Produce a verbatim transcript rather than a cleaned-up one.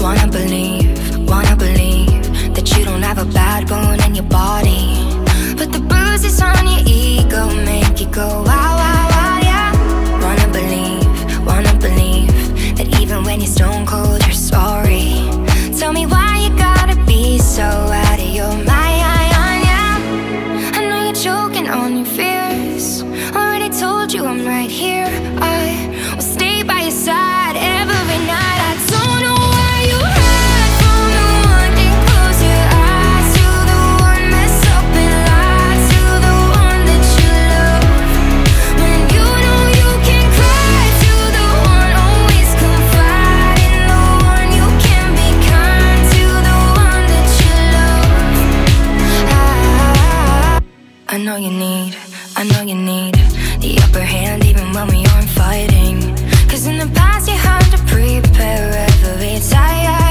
Wanna believe, wanna believe that you don't have a bad bone in your body, but the bruises on your ego make you go wow, wow, wow, yeah. Wanna believe, wanna believe that even when you're stone cold, you're sorry. Tell me why you gotta be so out of your mind, yeah. I know you're choking on your fears. Already told you I'm right here. I will stay by your side every night. I don't know where you hide from the one and close your eyes to the one mess up and lie to the one that you love. When you know you can cry to the one, always confide in the one. You can be kind to the one that you love. I, I know you need, I know you need the upper hand even when we aren't fighting. Cause in the past you had to prepare every time.